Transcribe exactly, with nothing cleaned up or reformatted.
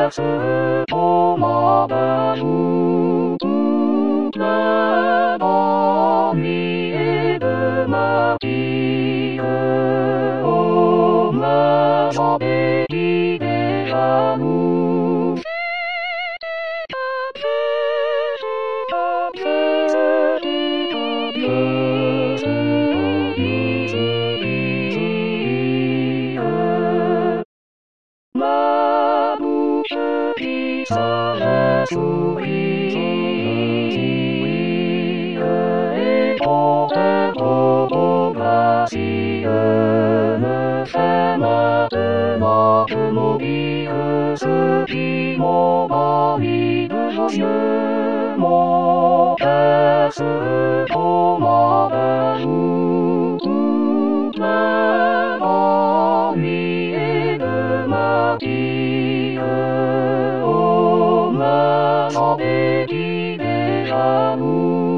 すとまだtoute la nuit et de matin on m'a jamais dit déjà nous. Ma bouche qui s'arrête sourire et porte trop gracieux me fait maintenant que m'oublier ce qui m'envahit de joyeux mon cœur se tombe à jour toute la nuit et de matin on m'a jamais dit déjà nous.